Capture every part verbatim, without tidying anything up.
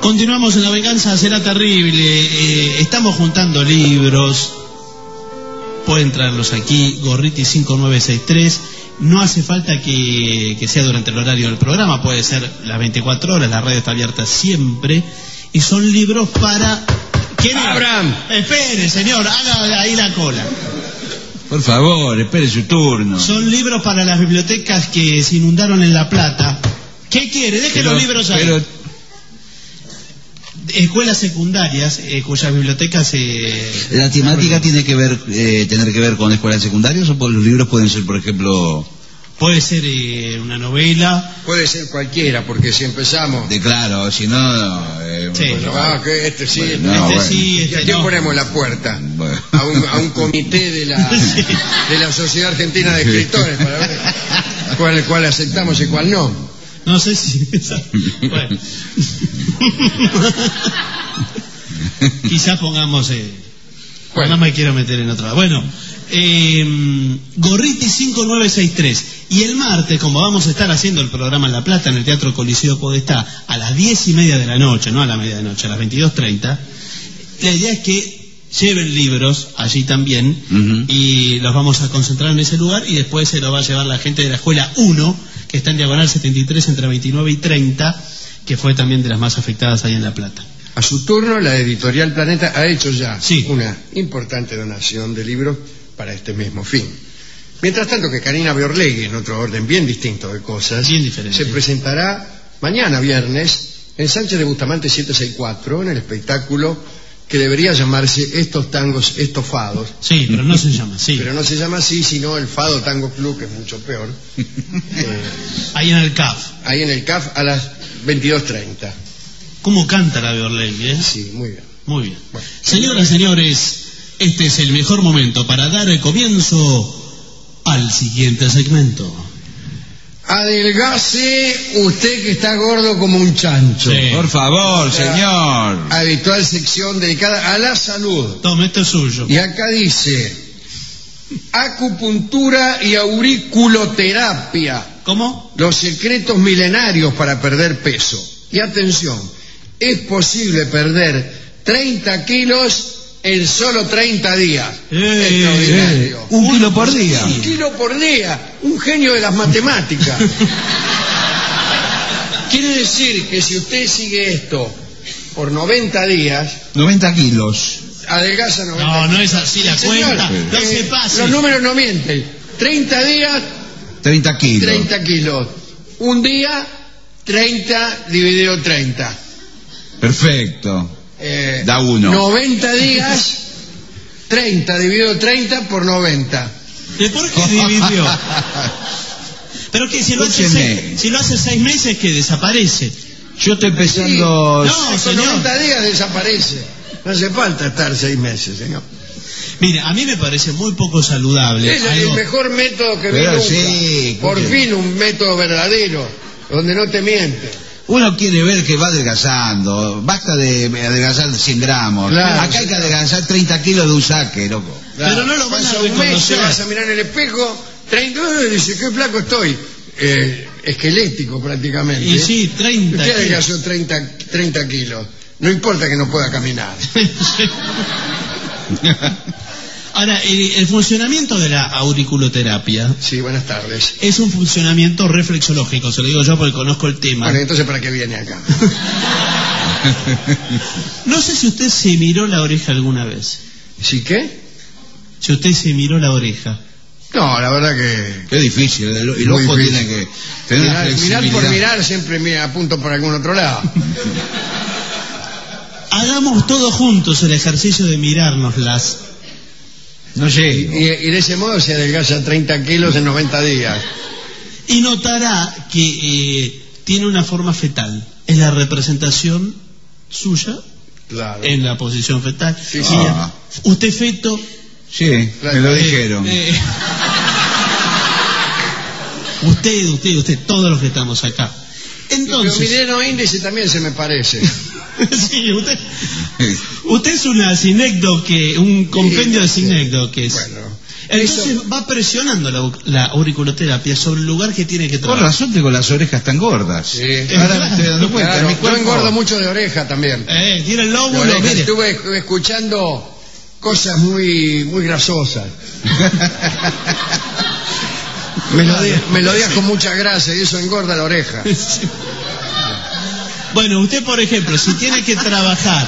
Continuamos en La Venganza Será Terrible. Eh, estamos juntando libros. Pueden traerlos aquí, Gorriti cinco nueve seis tres. No hace falta que, que sea durante el horario del programa, puede ser las veinticuatro horas, la radio está abierta siempre. Y son libros para... ¿Quién es? Abraham. Espere, señor, haga ahí la cola. Por favor, espere su turno. Son libros para las bibliotecas que se inundaron en La Plata. ¿Qué quiere? Deje Pero, los libros ahí. Pero... Escuelas secundarias, eh, cuyas bibliotecas... Eh, ¿La temática tiene que ver, eh, tener que ver con escuelas secundarias o por los libros pueden ser, por ejemplo... Puede ser eh, una novela. Puede ser cualquiera, porque si empezamos... De claro, si no... Eh, Sí. Bueno, ah, que este sí, Bueno, este, no, este bueno. sí, ¿Y este a quién no. ponemos la puerta? Bueno. A un, a un comité de la, Sí. de la Sociedad Argentina de Escritores para ver cuál, cuál aceptamos y cuál no. No sé si... Bueno. Quizás pongamos... Eh... Bueno. No me quiero meter en otra. Bueno, eh, Gorriti cinco nueve seis tres. Y el martes, como vamos a estar haciendo el programa en La Plata, en el Teatro Coliseo Podestá, a las diez y media de la noche, no a la medianoche, a las veintidós treinta, la idea es que lleven libros allí también, Uh-huh. y los vamos a concentrar en ese lugar, y después se lo va a llevar la gente de la Escuela uno, que está en Diagonal setenta y tres entre veintinueve y treinta, que fue también de las más afectadas ahí en La Plata. A su turno, la editorial Planeta ha hecho ya Sí. una importante donación de libros para este mismo fin. Mientras tanto que Karina Biorlegui, en otro orden bien distinto de cosas, Bien diferente. se presentará mañana viernes en Sánchez de Bustamante setecientos sesenta y cuatro en el espectáculo que debería llamarse Estos Tangos Estofados. Sí, pero no se llama, sí. Pero no se llama así, sino el Fado Tango Club, que es mucho peor. Eh, Ahí en el C A F. ahí en el C A F a las veintidós treinta. ¿Cómo canta la Biorlegui, eh? Sí, muy bien. Muy bien. Bueno. Señoras y señores, este es el mejor momento para dar el comienzo al siguiente segmento. Adelgase usted que está gordo como un chancho. Sí. Por favor, O sea, señor. Habitual sección dedicada a la salud. Tome, esto es suyo. Y acá dice: acupuntura y auriculoterapia, ¿Cómo? los secretos milenarios para perder peso. Y atención, es posible perder treinta kilos en solo treinta días. Eh, Extraordinario. eh, un kilo por día. Un kilo por día. Un genio de las matemáticas. Quiere decir que si usted sigue esto por noventa días, noventa kilos. adelgaza noventa No, kilos. no es así la Sí, señor. cuenta. No Eh, se pase. Los números no mienten. treinta días, treinta kilos. treinta kilos. Un día, treinta dividido treinta. Perfecto. Eh, Da uno. noventa días, treinta dividido treinta por noventa. ¿De por qué dividió? Pero que si lo, hace Escúcheme. seis, si lo hace seis meses, que desaparece. Yo estoy Sí. pensando... No, Con señor. noventa días desaparece. No hace falta estar seis meses, señor. Mire, a mí me parece muy poco saludable. Es el algo- mejor método que vi Pero nunca. sí, Por escuche. fin un método verdadero, donde no te miente. Uno quiere ver que va adelgazando. Basta de adelgazar cien gramos. Claro, Acá hay que claro. adelgazar treinta kilos de un saque, loco. Pero no lo van a Pasa un mes, reconocer. te vas a mirar en el espejo, treinta, y dice, qué flaco estoy. Eh, esquelético prácticamente. Y sí, treinta Usted kilos. adelgazó treinta, treinta kilos. No importa que no pueda caminar. Ahora, el, el funcionamiento de la auriculoterapia Sí, buenas tardes. es un funcionamiento reflexológico, se lo digo yo porque conozco el tema. Bueno, entonces, ¿para qué viene acá? No sé si usted se miró la oreja alguna vez. ¿Sí qué? Si usted se miró la oreja. No, la verdad que... Qué difícil. El, el Muy ojo difícil. tiene que tener una Mirar, mirar flexibilidad. por mirar siempre me apunto por algún otro lado. Hagamos todos juntos el ejercicio de mirárnoslas. No Y, sé. y de ese modo se adelgaza treinta kilos en noventa días. Y notará que eh, tiene una forma fetal. Es la representación suya Claro. en la posición fetal. Sí, sí. Mira, usted feto. Sí, me lo eh, dijeron. eh, usted, usted, usted, todos los que estamos acá. Pero mi Entonces, dedo índice también se me parece. sí, usted, usted es una sinécdoque, un compendio de sinécdoques. Bueno, Entonces Eso- va presionando la, la auriculoterapia sobre el lugar que tiene que Por trabajar. razón tengo las orejas tan gordas. Sí. Ahora me estoy dando cuenta. Claro, mi yo cuerpo- engordo mucho de oreja también. Eh, tiene el De lóbulo, oreja. mire. Estuve escuchando cosas muy, muy grasosas. Melodías, melodías con mucha grasa y eso engorda la oreja. Sí. Bueno, usted, por ejemplo, si tiene que trabajar,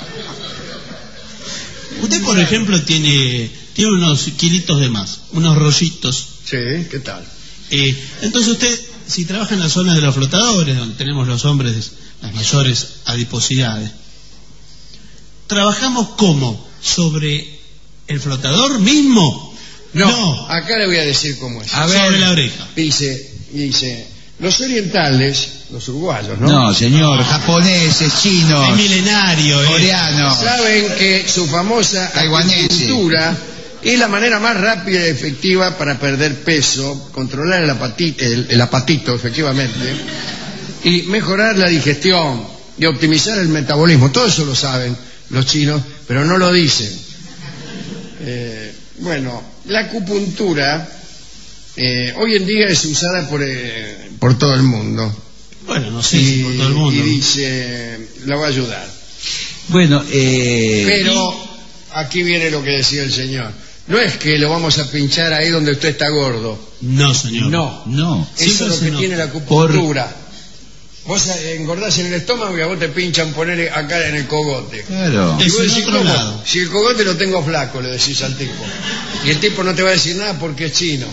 usted, por ejemplo, tiene, tiene unos kilitos de más, unos rollitos. Sí, ¿qué tal? Eh, entonces usted, si trabaja en la zona de los flotadores, donde tenemos los hombres las mayores adiposidades, ¿trabajamos cómo? ¿Sobre el flotador mismo? No, No. acá le voy a decir cómo es. A ver. Sobre la oreja. Dice, dice, los orientales, los uruguayos, ¿no? No, señor, japoneses, chinos, Es milenario, eh. coreanos. Saben que su famosa Taiwanese. acupuntura es la manera más rápida y efectiva para perder peso, controlar el apatito, el, el apatito efectivamente, y mejorar la digestión y optimizar el metabolismo. Todo eso lo saben los chinos, pero no lo dicen. Eh, bueno, la acupuntura eh, hoy en día es usada por, eh, por todo el mundo. Bueno, no sé si por todo el mundo. Y dice, la va a ayudar. Bueno, eh, Pero aquí viene lo que decía el señor. No es que lo vamos a pinchar ahí donde usted está gordo. No, señor. No. no. Eso Siempre es lo se que nota. tiene la acupuntura. Vos eh, engordás en el estómago y a vos te pinchan poner acá en el cogote. Claro. Y Es vos en decís, otro ¿cómo? lado. Si el cogote lo tengo flaco, le decís al tipo. Y el tipo no te va a decir nada porque es chino.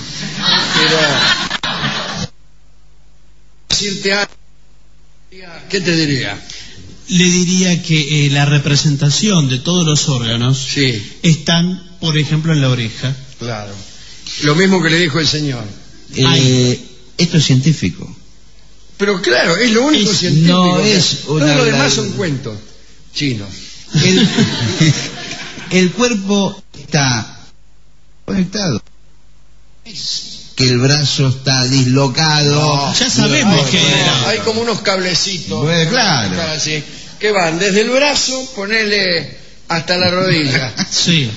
Pero... decirte algo, ¿qué te diría? Le diría que eh, la representación de todos los órganos Sí, están, por ejemplo, en la oreja. claro. Lo mismo que le dijo el señor. Eh, esto es científico. Pero claro, es lo único Es- científico. no que- es Todo una lo demás gran- son cuentos chinos. El, el cuerpo está conectado. Es que el brazo está dislocado. No, ya sabemos hay, que- como- hay como unos cablecitos. Bueno, claro. Así, que van desde el brazo, ponele hasta la rodilla. Sí.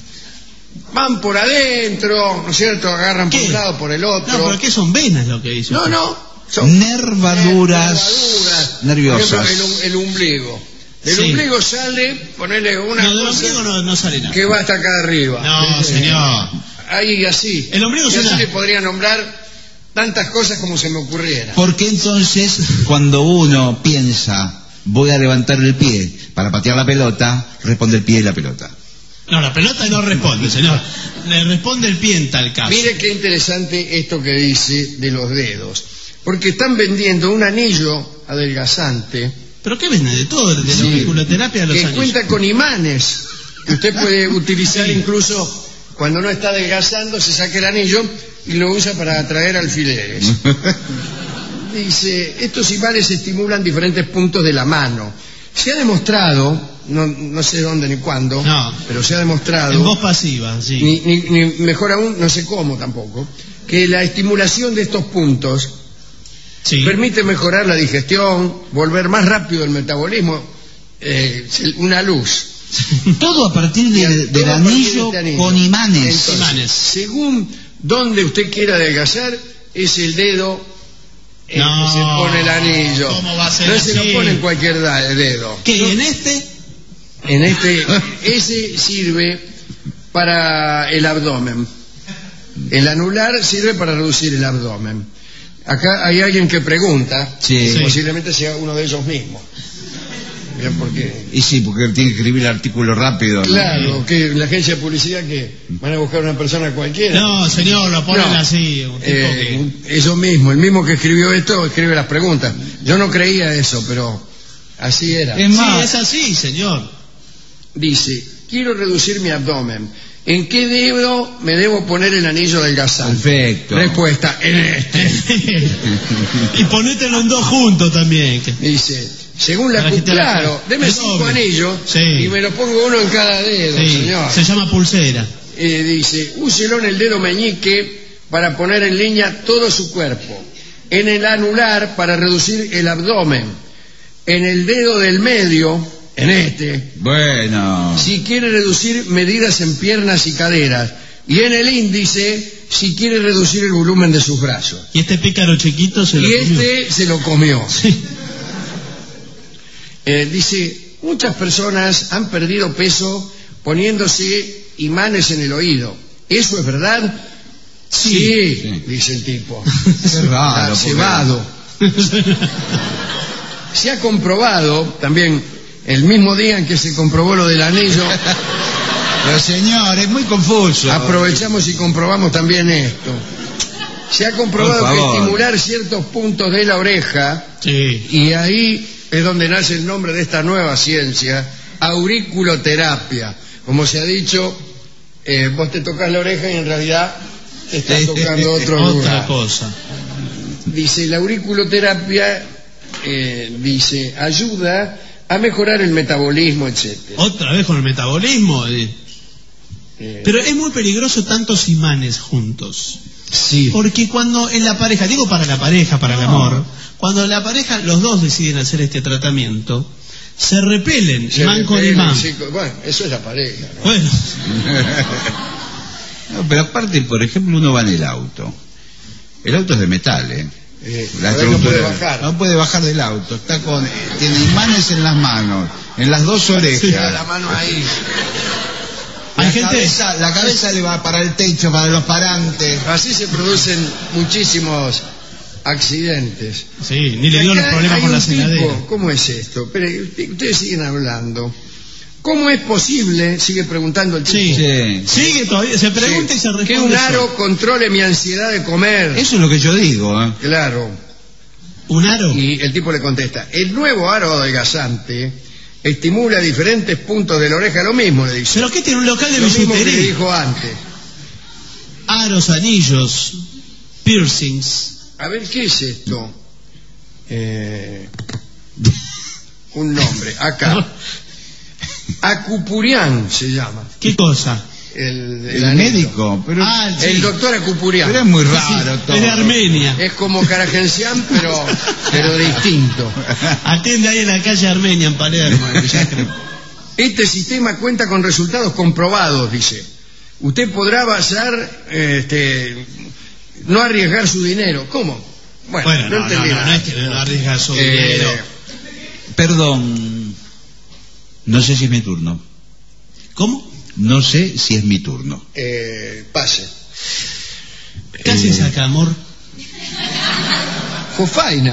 Van por adentro, ¿no es cierto? Agarran por ¿Qué? un lado, por el No, otro. pero ¿qué son venas lo que dice? No, usted? no. Son Nervaduras nerviosas. Por ejemplo, el, el ombligo. Del Sí. ombligo sale, ponele una No, del cosa ombligo no, no sale nada. que va hasta acá arriba. No, señor. Ahí así. El ombligo y es así una- le podría nombrar tantas cosas como se me ocurriera. Porque entonces, cuando uno piensa, voy a levantar el pie para patear la pelota, responde el pie y la pelota. No, la pelota no responde, señor. Le responde el pie en tal caso. Mire qué interesante esto que dice de los dedos. Porque están vendiendo un anillo adelgazante ¿Pero qué vende de todo? De Sí. la auriculoterapia a los que anillos. cuenta con imanes que usted puede utilizar incluso cuando no está adelgazando, se saca el anillo y lo usa para atraer alfileres. Dice, estos imanes estimulan diferentes puntos de la mano. Se ha demostrado, no, no sé dónde ni cuándo, No. pero se ha demostrado, En voz pasiva, sí. ni, ni- ni mejor aún, no sé cómo tampoco, que la estimulación de estos puntos Sí. permite mejorar la digestión, volver más rápido el metabolismo, eh, una luz. Todo a partir de- Todo del a partir de anillo este anillo. con imanes. Entonces, Imanes. según donde usted quiera adelgazar, es el dedo en No, que se pone el anillo. ¿cómo va a ser no se así? lo pone en cualquier da- dedo. ¿Qué? No, ¿En este? en este, ese sirve para el abdomen. El anular sirve para reducir el abdomen. Acá hay alguien que pregunta, Sí. Sí. posiblemente sea uno de ellos mismos. Mira, porque Y sí, porque él tiene que escribir el artículo rápido. ¿no? claro, que la agencia de publicidad que van a buscar una persona cualquiera. No, señor, lo ponen No. así. Un tipo Eh, que... eso mismo, el mismo que escribió esto escribe las preguntas. Yo no creía eso, pero así era. Es Sí, más, es así, señor. Dice, quiero reducir mi abdomen. ¿En qué dedo me debo poner el anillo adelgazante? perfecto. Respuesta, en este. Y ponételo en dos juntos también. que- Dice, según la Para que te la- claro, deme el cinco doble. anillos Sí. y me lo pongo uno en cada dedo, Sí, señor. se llama pulsera. Eh, dice, úselo en el dedo meñique para poner en línea todo su cuerpo, en el anular para reducir el abdomen, en el dedo del medio, en este, Bueno. si quiere reducir medidas en piernas y caderas, y en el índice si quiere reducir el volumen de sus brazos. Y este pícaro chiquito se lo Y comió. este se lo comió. Sí. Eh, dice, muchas personas han perdido peso poniéndose imanes en el oído. ¿Eso es verdad? Sí, sí, sí. dice el tipo. Es raro. Ah, cebado. Se ha comprobado también el mismo día en que se comprobó lo del anillo. Pero señor, es muy confuso. Aprovechamos y comprobamos también esto. Se ha comprobado Por que favor. estimular ciertos puntos de la oreja, Sí. y ahí es donde nace el nombre de esta nueva ciencia, auriculoterapia. Como se ha dicho, eh, vos te tocas la oreja y en realidad te estás tocando otro Otra lugar. cosa. Dice, la auriculoterapia, eh, dice, ayuda a mejorar el metabolismo, etcétera. Otra vez con el metabolismo. eh. Eh, Pero es muy peligroso tantos imanes juntos. sí. Porque cuando en la pareja, digo para la pareja, para el amor, cuando la pareja, los dos deciden hacer este tratamiento, se repelen, Se imán con repelen, imán. sí, bueno, eso es la pareja, ¿no? Bueno, No, pero aparte, por ejemplo, uno va en el auto. El auto es de metal, ¿eh? Eh, La a ver, no puede estructura- bajar. no puede bajar del auto. Está con, tiene imanes en las manos, en las dos orejas. Tira la mano ahí. hay La gente... cabeza, la cabeza le va para el techo, para los parantes. Así se producen muchísimos accidentes. Sí, ni le dio los Acá problemas hay con un la celadera. tipo, ¿cómo es esto? Pero ustedes siguen hablando. ¿Cómo es posible, sigue preguntando el tipo, Sí. Sí. Sigue todavía, se pregunta sí, y se responde. que un aro solo. controle mi ansiedad de comer? Eso es lo que yo digo, ¿eh? Claro. ¿Un aro? Y el tipo le contesta, el nuevo aro adelgazante estimula diferentes puntos de la oreja, lo mismo le dice. ¿Pero qué tiene un local de Lo mismo que le bisutería? dijo antes. Aros, anillos, piercings. A ver, ¿qué es esto? Eh, un nombre, acá. Acupurián se llama. ¿Qué cosa? El, El anillo. médico, pero, Ah, sí. El doctor Acupurián. pero es muy raro todo. Es de Armenia. Es como Karagencián, pero, pero distinto. Atiende ahí en la calle Armenia, en Palermo, en Villacre. Este sistema cuenta con resultados comprobados, dice. Usted podrá basar, este, no arriesgar su dinero. ¿Cómo? Bueno, Bueno, no, no, no, entendí no, nada. no es que no arriesga su Eh, dinero. Perdón, no sé si es mi turno. ¿Cómo? No sé si es mi turno. eh, pase. ¿Qué haces acá, amor? Jofaina.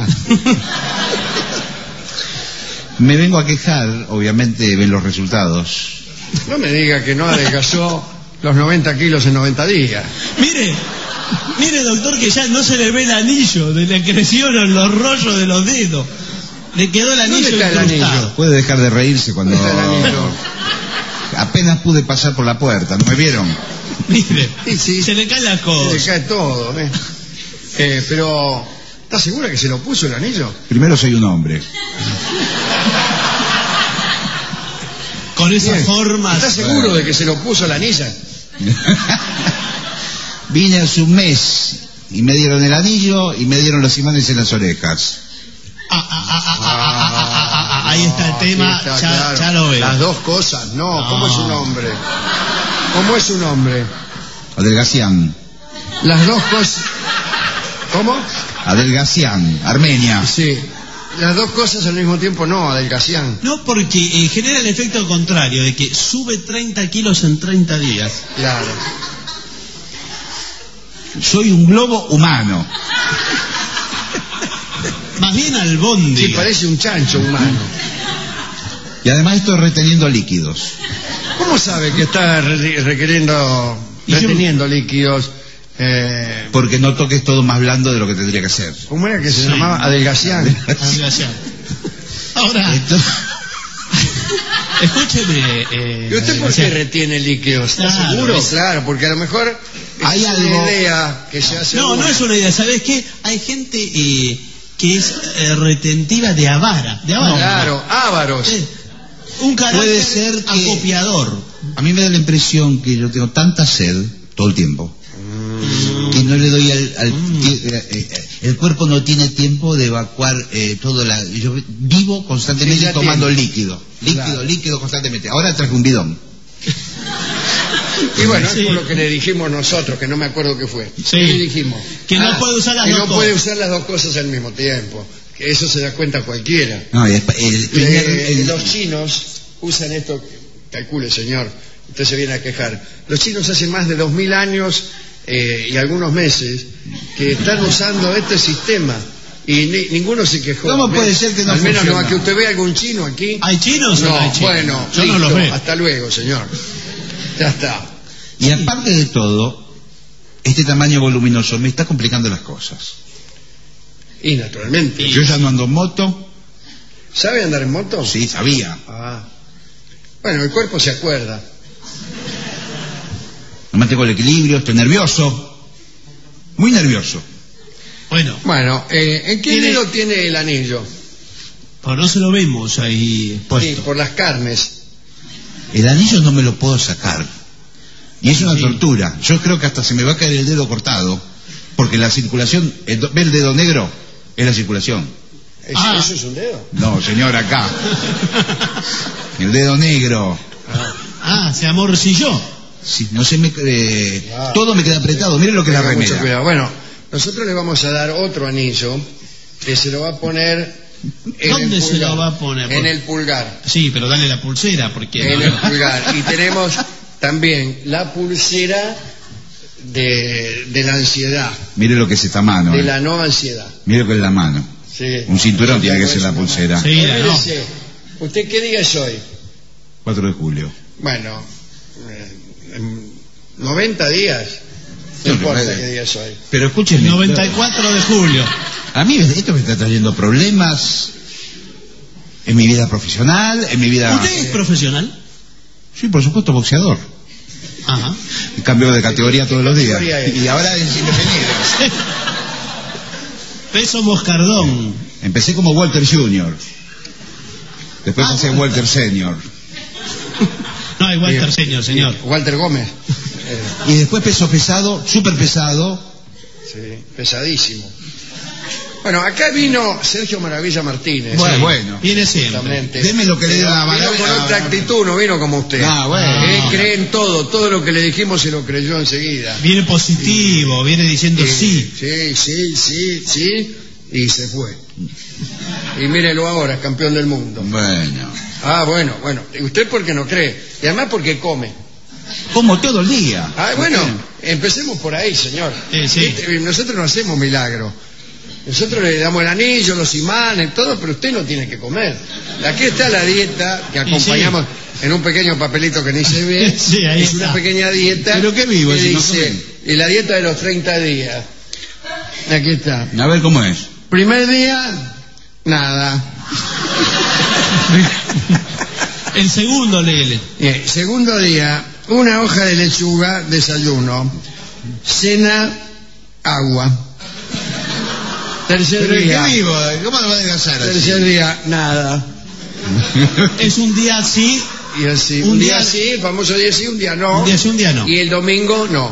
Me vengo a quejar, obviamente ven los resultados. No me diga que no adelgazó los noventa kilos en noventa días. Mire, mire, doctor, que ya no se le ve el anillo, de le crecieron los rollos de los dedos. Le quedó el anillo ¿Dónde está el incrustado. anillo? Puede dejar de reírse cuando... ¿Dónde está el anillo? Apenas pude pasar por la puerta, ¿no me vieron? Mire, Sí, sí. se le caen las Se le cosas. cae todo, ¿eh? Eh, pero, ¿está segura que se lo puso el anillo? Primero soy un hombre. Con esas Bien. formas. ¿Está seguro de que se lo puso la anilla? Vine hace un mes y me dieron el anillo y me dieron los imanes en las orejas. Ah, ah, ah, ah, ah, ah, ah, ah, ah, ahí está el tema, Sí, está ya, claro. ya lo veo. Las dos cosas, no. No. ¿Cómo es su nombre? ¿Cómo es su nombre? Adelgacián. Las dos cosas. ¿Cómo? Adelgacián, Armenia. Sí. Las dos cosas al mismo tiempo no, adelgacián. No, porque eh, genera el efecto contrario, de que sube treinta kilos en treinta días. Claro. Soy un globo humano. Más bien albóndiga. Sí, parece un chancho humano. Y además estoy reteniendo líquidos. ¿Cómo sabe que está re- requiriendo, Y yo- reteniendo líquidos? Eh, Porque noto que es todo más blando de lo que tendría que ser. ¿Cómo era que se Sí. llamaba? Adelgacián. Adelgacián. Ahora, Esto- escúcheme. Eh, ¿Y usted por qué Adelgacián. retiene líquidos? ¿Está Claro, seguro? es- Claro, porque a lo mejor Hay es algo- una idea que se hace. No, no es una idea. ¿Sabes qué? Hay gente eh, que es eh, retentiva de avara. De avara. Claro, ávaros. Eh, un carácter Puede ser que- acopiador. A mí me da la impresión que yo tengo tanta sed todo el tiempo que no le doy al, al ti- eh, eh, el cuerpo no tiene tiempo de evacuar eh, todo la yo vivo constantemente Sí, ya tomando tiene. líquido líquido Claro. líquido constantemente. Ahora traje un bidón. Y bueno, Sí. es por lo que le dijimos nosotros, que no me acuerdo qué fue. Sí. ¿Qué le dijimos? Que no puede usar las que dos no puede cosas. usar las dos cosas al mismo tiempo. Que eso se da cuenta cualquiera. No, y el, el primer- Eh, el- los chinos usan esto, calcule señor, usted se viene a quejar. Los chinos hace más de dos mil años eh, y algunos meses que están usando este sistema y ni- ninguno se quejó. ¿Cómo Al puede menos- ser que no Al menos no, funciona? a que usted vea algún chino aquí. ¿Hay chinos o no No, hay chinos? bueno, Yo no listo, los veo. hasta luego, señor. Ya está. y aparte de todo, este tamaño voluminoso me está complicando las cosas. Y naturalmente. Yo ya no ando en moto. ¿Sabe andar en moto? Sí, sabía. Ah. Bueno, el cuerpo se acuerda. No mantengo el equilibrio, estoy nervioso. Muy nervioso. Bueno, Bueno, eh, ¿en qué Tiene- dedo tiene el anillo? pues no se lo vemos ahí Sí, puesto. por las carnes. El anillo no me lo puedo sacar. Y es una Sí. tortura. Yo creo que hasta se me va a caer el dedo cortado. Porque la circulación, el do- ¿ve el dedo negro? Es la circulación. ¿Es- Ah. ¿Eso es un dedo? No, señor, acá. El dedo negro. Ah, se amorcilló. Sí, no se me... eh, Ah. todo me queda apretado. Miren lo que es la Tenga mucho remera. cuidado. Bueno, nosotros le vamos a dar otro anillo que se lo va a poner en ¿Dónde el se pulgar. lo va a poner? En el pulgar. Sí, pero dale la pulsera, porque... En no- el pulgar. Y tenemos también la pulsera de, de la ansiedad, Mire lo que es esta mano. de eh. la no ansiedad. Mire lo que es la mano. Sí. Un cinturón tiene que ser la Eso, pulsera. Sí, la no. Olvídese. ¿Usted qué día es hoy? cuatro de julio. Bueno, eh, en noventa días. No No, importa no, qué día es hoy. Pero escúcheme. noventa y cuatro de julio. A mí esto me está trayendo problemas en mi vida profesional, en mi vida... ¿Usted es profesional? Sí, por supuesto, boxeador. Ajá. Cambio de categoría todos los días. categoría es? Y ahora es independiente. Peso moscardón. Empecé como Walter junior Después Ah, pasé a Walter. Walter Senior. No, hay Walter Bien. Señor, señor. Walter Gómez. Eh, Y después peso pesado, súper pesado. sí, pesadísimo. Bueno, acá vino Sergio Maravilla Martínez. Bueno, Sí, bueno. Viene siempre. Exactamente. Deme lo que le dé la Vino maravilla. con otra actitud, no vino como usted. Ah, bueno. Él cree en todo, todo lo que le dijimos se lo creyó enseguida. Viene positivo, viene diciendo Y- sí. Sí, sí, sí, sí, y se fue. Y mírelo ahora, campeón del mundo. Bueno. Ah, bueno, bueno. ¿Y usted por qué no cree? Y además porque come. Como todo el día. Ah, bueno, empecemos por ahí, señor. Eh, sí. Este, Nosotros no hacemos milagros. Nosotros le damos el anillo, los imanes, todo, pero usted no tiene que comer. Aquí está la dieta que acompañamos en un pequeño papelito que ni se ve. Sí, ahí es está. una pequeña dieta. ¿Pero qué vivo, que si no dice, comen? y la dieta de los treinta días. Aquí está. A ver cómo es. Primer día, nada. El segundo, léele. Bien, segundo día, una hoja de lechuga, desayuno. Cena, agua. Tercer Pero día, ¿qué vivo? ¿Cómo lo va a adelgazar así? tercer día, nada. Es un día sí, Y así, Un un, día, día- sí, el famoso día sí, un día no. un día sí, un día no. Y el domingo no.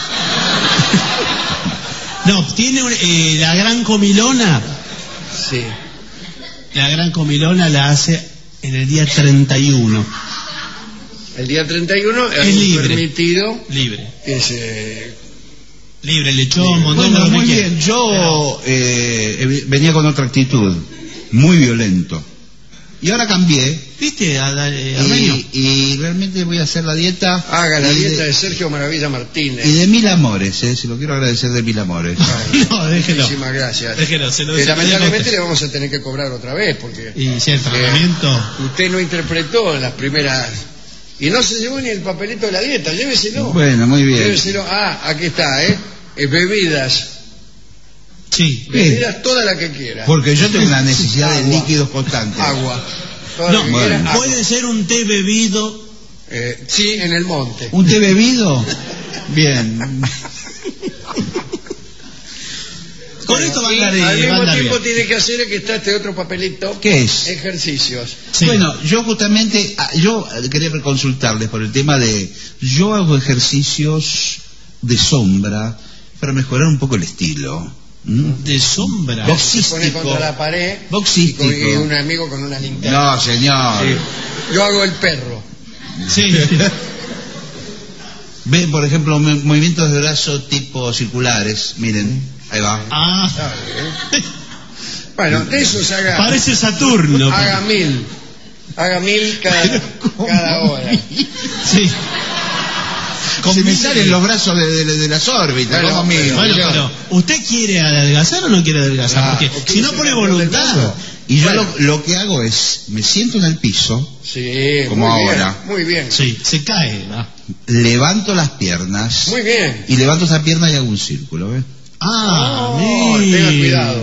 No, tiene un- eh, la gran comilona. Sí. La gran comilona la hace en el día treinta y uno. El día treinta y uno Es es libre. permitido Libre. que se... Libre, lechón, mondongo, Bueno, lo que muy quiera. bien. Yo eh, venía con otra actitud. Muy violento. Y ahora cambié. ¿Viste, a, a- eh, Armenio? Y, y realmente voy a hacer la dieta. Haga la y dieta de, de Sergio Maravilla Martínez. y de mil amores, eh, se lo quiero agradecer de mil amores. No, déjelo. Muchísimas gracias. Déjelo, se lo Que se lo lamentablemente dejo. le vamos a tener que cobrar otra vez porque Y si el tratamiento. usted no interpretó en las primeras y no se llevó ni el papelito de la dieta, lléveselo. Bueno, muy bien. Lléveselo. Ah, aquí está, ¿eh? Eh, bebidas, Sí. bebidas todas las que quiera. Porque yo tengo una necesidad de Agua. líquidos constantes. Agua. Todas No, las que bueno. quiera, agua. puede ser un té bebido. Eh, sí, en el monte. ¿Un té bebido? Bien. Con esto va a Y andar, eh, al va a mismo andar tiempo bien. tiene que hacer que está este otro papelito. ¿Qué es? Ejercicios. Sí. Bueno, yo justamente, ah, yo quería consultarles por el tema de, yo hago ejercicios de sombra para mejorar un poco el estilo. ¿Mm? De sombra. Vos- Se pone Boxístico. contra la pared y, Boxístico. con- y un amigo con una linterna. No, señor. Sí. Yo hago el perro. Sí. Ven, por ejemplo, mo- movimientos de brazo tipo circulares. Miren, ahí va. Ah, Está bien. Bueno, de esos haga, parece Saturno. haga mil. Haga mil cada, cada hora. Sí. Con Se me mil- salen los brazos de, de- de las órbitas. Bueno, ¿cómo pero- mismo? Bueno, pero ¿usted quiere adelgazar o no quiere adelgazar? Ah, Porque porque si no es pone el campeón del voluntad. mundo. Y yo Bueno. lo, lo que hago es, me siento en el piso, Sí, Como muy ahora. bien, muy bien. Sí, se cae. ¿no? levanto las piernas Muy bien. y levanto esa pierna y hago un círculo, ¿ves? Ah, Oh, mire. tenga cuidado.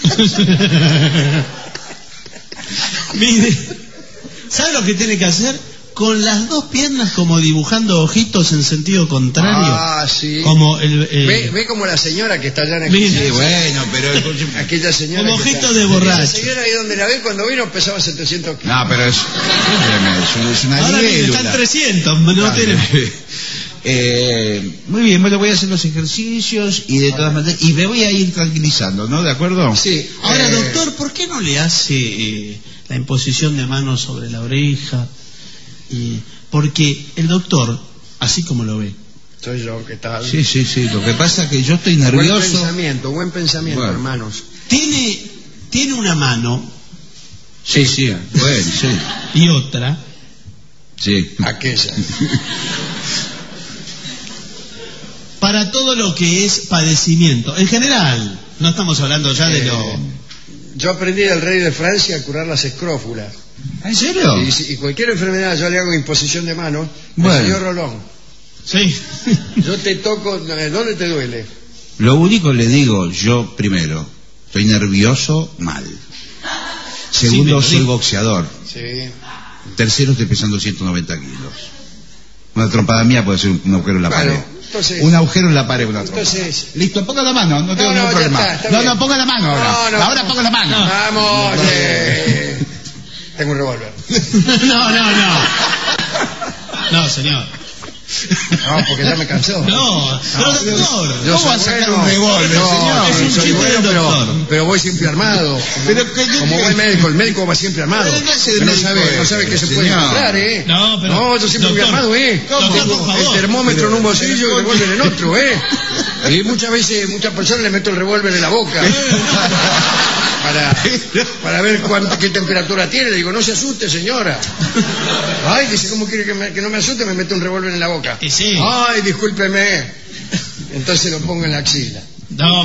Mire, ¿sabe lo que tiene que hacer? Con las dos piernas como dibujando ojitos en sentido contrario. Ah, sí. Como el, el- Ve, ve como la señora que está allá en el Mire, Sí, bueno, pero... aquella señora. Como que ojito está- de borracho. La señora ahí donde la ve cuando vino pesaba setecientos kilos. No, pero es, es, es una ahora mire, libélula. están trescientos, no Claro. tiene... Eh, muy bien, bueno, voy a hacer los ejercicios y de todas maneras, y me voy a ir tranquilizando, ¿no? ¿De acuerdo? Sí. Ahora, eh, doctor, ¿por qué no le hace eh, la imposición de manos sobre la oreja? Y, porque el doctor, así como lo ve, Soy yo, ¿qué tal? Sí, sí, sí, lo que pasa es que yo estoy Buen nervioso. pensamiento, buen pensamiento, Bueno. hermanos. tiene, tiene una mano Sí, sí, bueno, sí. y otra. Sí. Aquella. Para todo lo que es padecimiento, en general, no estamos hablando ya de Eh, lo... Yo aprendí del rey de Francia a curar las escrófulas. ¿En serio? Y, si- y cualquier enfermedad yo le hago imposición de mano. Bueno. El señor Rolón, Sí. yo te toco, eh, ¿dónde te duele? Lo único le digo, yo primero, estoy nervioso, mal. Segundo, Sí, me lo soy dijo. boxeador. Sí. Tercero, estoy pesando ciento noventa kilos. Una trompada mía puede ser un, un agujero en la Bueno, pared. entonces- un agujero en la pared, una trompada. Entonces- Listo, ponga la mano, no tengo No, no, ningún ya problema. está, está no, bien. no, ponga la mano ahora. No, no, ahora no. ponga la mano. Vamos, eh, tengo un revólver. No, no, no. No, señor. No, porque ya me cansó. No, pero doctor. Yo ¿Cómo soy va a sacar bueno. un revólver, No, señor? Es un soy chiste bueno, del pero, doctor. pero voy siempre armado. Como, Pero que yo como te- buen médico, el médico va siempre armado. Pero no hace de no médico sabe, no ese, sabe qué se puede señor. encontrar, ¿eh? No, pero- No, yo siempre voy doctor, armado, ¿eh? doctor, Tengo por favor. el termómetro en un bolsillo y el Pero- revólver en otro, ¿eh? Y muchas veces, muchas personas le meto el revólver en la boca. Para, para ver cuánta, qué temperatura tiene. Le digo, no se asuste, señora. Ay, dice, ¿cómo quiere que, me- que no me asuste? Me mete un revólver en la boca. Y sí. Ay, discúlpeme. Entonces lo pongo en la axila. No. No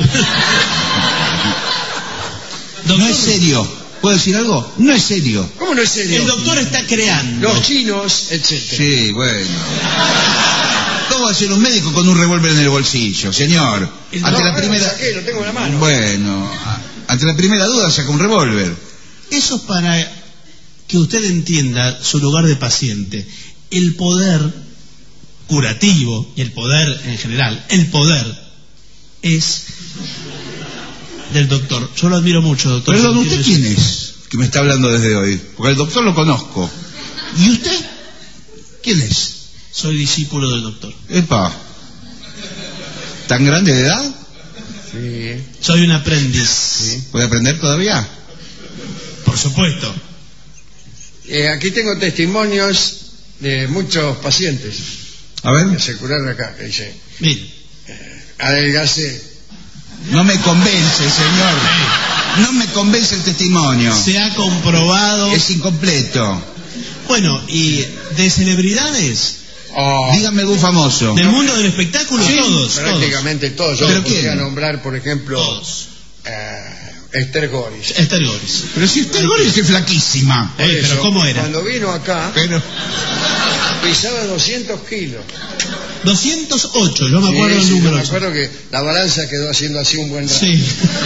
Doctor, es serio. ¿Puedo decir algo? No es serio. ¿Cómo no es serio? el doctor está creando. Los chinos, etcétera. Sí, bueno. ¿Cómo va a ser un médico con un revólver en el bolsillo, señor? El Ante No, la bueno, primera... lo saqué, lo tengo en la mano. Bueno, a- ante la primera duda saca un revólver. Eso es para que usted entienda su lugar de paciente. El poder curativo y el poder en general, el poder es del doctor. Yo lo admiro mucho, doctor. Perdón, Yo ¿usted quiero quién decir- es que me está hablando desde hoy? Porque al doctor lo conozco. ¿Y usted? ¿Quién es? Soy discípulo del doctor. Epa. ¿Tan grande de edad? Sí. Soy un aprendiz. ¿Puede aprender todavía? Por supuesto. Eh, aquí tengo testimonios de muchos pacientes A que ver. se curaron acá. Que dice, Mire, adelgacé. No me convence, señor. No me convence el testimonio. se ha comprobado. Es incompleto. Bueno, y de celebridades, Oh, Dígame algún famoso. del mundo del espectáculo, Sí, todos, todos. prácticamente todos. Yo ¿Pero podría quién? nombrar, por ejemplo, Todos. eh, Esther Goris. Esther Goris. Pero si usted Goris es flaquísima. Eh, pero Eso, ¿cómo era? Cuando vino acá, Pero... pesaba doscientos kilos. doscientos ocho, yo me Sí, acuerdo el sí, yo número. me acuerdo que la balanza quedó haciendo así un buen rato. Sí.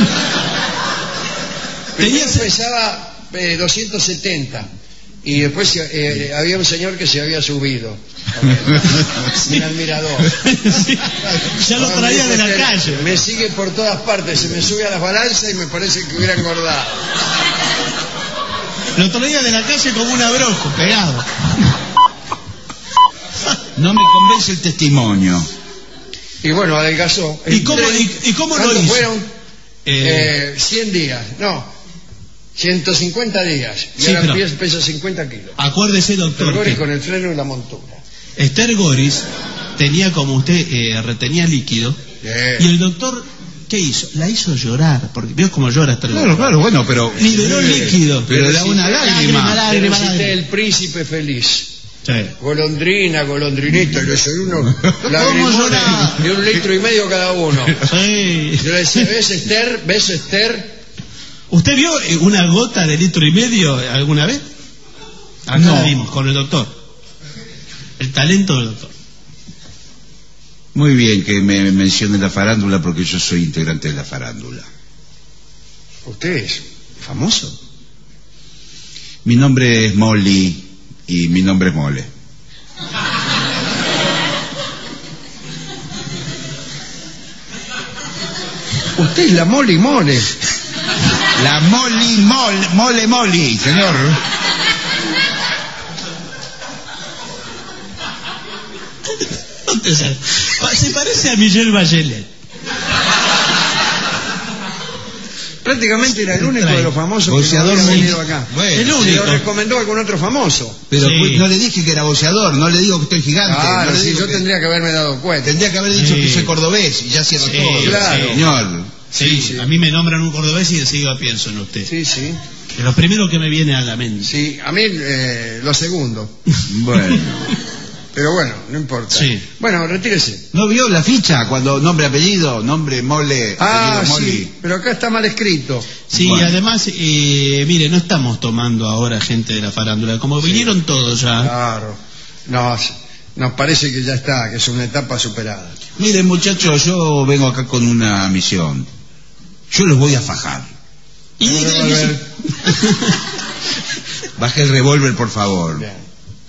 Primero Tenía- pesaba eh, doscientos setenta y después eh, había un señor que se había subido en el mirador. Sí. Ya lo traía de la Este, calle. Me sigue por todas partes, se me sube a las balanzas y me parece que hubiera engordado. Lo traía de la calle como un abrojo, pegado. No me convence el testimonio. Y bueno, adelgazó. ¿Y cómo- y- y cómo lo ¿Cuántos hizo? fueron? Eh, Eh, cien días, no, ciento cincuenta días. Y Sí, ahora pero- pesa- pesa cincuenta kilos. acuérdese, doctor, Goris que con el freno y la montura. Esther Goris tenía como usted, eh, retenía líquido. Bien. Y el doctor, ¿qué hizo? La hizo llorar, porque vio cómo llora hasta el Claro, claro, bueno, pero... liberó el líquido. Pero da una lágrima. lágrima, Pero lágrima. el príncipe feliz. Sí. Golondrina, golondrinita, y le uno ¿Cómo lagrimones llora? de un litro y medio cada uno. Sí. Yo le decía, ¿ves Esther? ¿Ves Esther? ¿Usted vio eh, una gota de litro y medio alguna vez? Acá No. la vimos con el doctor. El talento del doctor. Muy bien que me mencione la farándula porque yo soy integrante de la farándula. ¿Usted es famoso? Mi nombre es Molly y mi nombre es Mole. Usted es la Molly Mole. La Molly Mole, Mole Molly, señor. ¿Dónde sale? Se parece a Michelle Bachelet. Prácticamente era el único de los famosos que no Boxeador había muy- venido acá. Bueno, El Se único. lo recomendó algún otro famoso. Pero Sí. pues, no le dije que era boxeador, no le digo que estoy gigante. Claro, no le sí, digo yo que- tendría que haberme dado cuenta. Tendría que haber dicho Sí. que soy cordobés y ya cierro Sí, todo. claro. Señor. Sí, Sí, sí. a mí me nombran un cordobés y enseguida pienso en usted. Sí, sí. Es lo primero que me viene a la mente. Sí, a mí eh, lo segundo. Bueno. Pero bueno, no importa. Sí. Bueno, retírese. ¿No vio la ficha cuando nombre, apellido, nombre, Mole, Ah, apellido, Molly? sí, pero acá está mal escrito. Sí, Bueno. además, eh, mire, no estamos tomando ahora gente de la farándula. Como vinieron todos ya. Claro. Nos, nos parece que ya está, que es una etapa superada. Miren, muchachos, yo vengo acá con una misión. Yo los voy a fajar. Y A ver, a ver. Baje el revólver, por favor. Bien.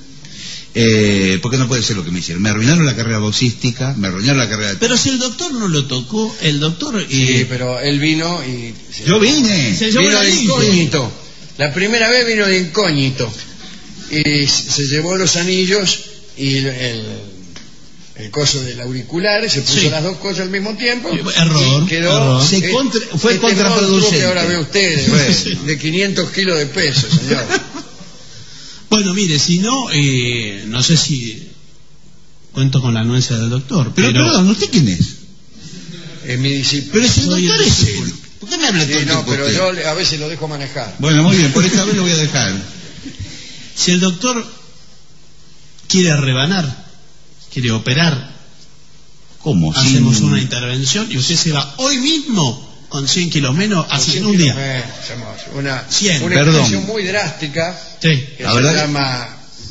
Eh, porque no puede ser lo que me hicieron. Me arruinaron la carrera boxística, me arruinaron la carrera de... Pero si el doctor no lo tocó, el doctor... eh, Sí, pero él vino y... Yo vine. Se llevó Vino la de lista. incógnito. La primera vez vino de incógnito. Y se llevó los anillos y el, el, el coso del auricular, se puso Sí. las dos cosas al mismo tiempo. Error, Y quedó... error. Se eh, contra- fue este contraproducente. monstruo que ahora ve usted, Fue. de quinientos kilos de peso, señor. Bueno, mire, si no, eh, no sé si cuento con la anuencia del doctor, Pero, pero... perdón, ¿usted quién es? Es mi discípulo. Pero si el Soy doctor el es discípulo. él. ¿Por qué me habla todo Sí, el no, tiempo pero usted? yo le- a veces lo dejo manejar. Bueno, muy bien, por esta vez lo voy a dejar. Si el doctor quiere rebanar, quiere operar, ¿Cómo? hacemos Sin- una intervención y usted se va hoy mismo con cien kilos menos, así en Cien un día. kilómetros, hacemos Una, cien, una perdón. expresión muy drástica Sí. que La se verdad que- llama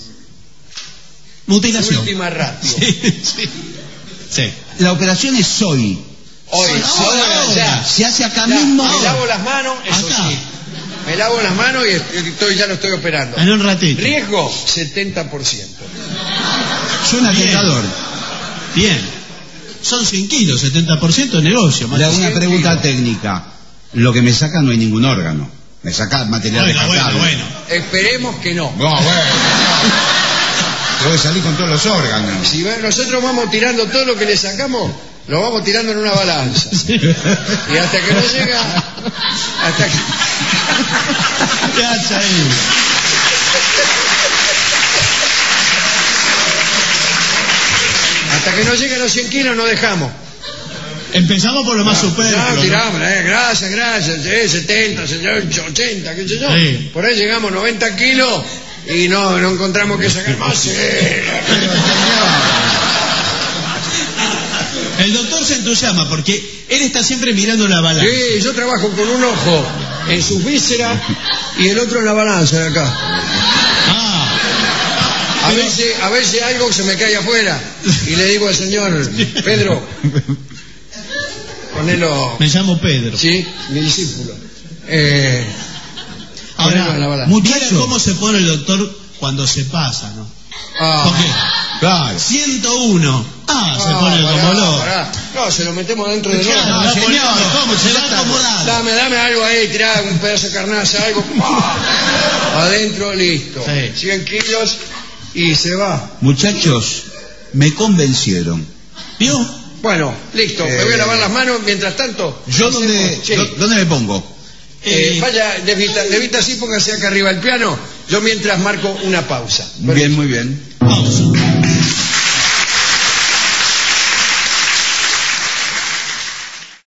Mutilación. última ratio. Sí, sí. Sí. La operación es hoy. Hoy, Sí, ahora, ahora. ya. Se hace acá Ya, mismo. me lavo las manos, eso Acá. sí. Me lavo las manos y estoy, ya lo estoy operando. En un ratito. Riesgo, setenta por ciento. Suena Bien. tentador. Bien. Son cien kilos, setenta por ciento de negocio. Le hago macho. una cien pregunta kilos. técnica. Lo que me saca no hay ningún órgano. Me saca material Bueno, bueno, descartable. bueno. Esperemos que no. No, bueno. Tengo que salir con todos los órganos. Si va- nosotros vamos tirando todo lo que le sacamos, lo vamos tirando en una balanza. Y hasta que no llega, hasta que, ¿Qué hace ahí? hasta que no llega a los cien kilos no dejamos. Empezamos por lo más superfluo. No, tiramos, eh, gracias, gracias, eh, setenta, ochenta, qué sé yo. Sí. Por ahí llegamos noventa kilos y no, no encontramos que sacar más. Sí. El doctor se entusiasma porque él está siempre mirando la balanza. Sí, yo trabajo con un ojo en sus vísceras y el otro en la balanza de acá. Ah, A Pero- veces, a veces algo se me cae afuera y le digo al señor, Pedro, ponelo, me llamo Pedro. sí, mi discípulo. Eh, ponelo en la Ahora, balanza. mira Muchacho. cómo se pone el doctor cuando se pasa, ¿no? Ah, Porque Claro. ciento uno. Ah, se ah, pone pará, como loco. pará. No, se lo metemos dentro de Claro, nuevo. va señor, poniendo, ¿cómo? Se ya va está. acomodando. Dame, dame algo ahí, tirá un pedazo de carnaza, algo. ¡Ah! Adentro, listo. Sí. cien kilos y se va. Muchachos, me convencieron. ¿Vio? Bueno, listo. Me voy a Eh, lavar las manos mientras tanto. ¿Yo hacemos- dónde, Sí. do- dónde me pongo? Eh, Eh, vaya, Levita, Levita, sí, póngase acá arriba el piano. Yo mientras marco una pausa. Bien, muy bien. Pausa.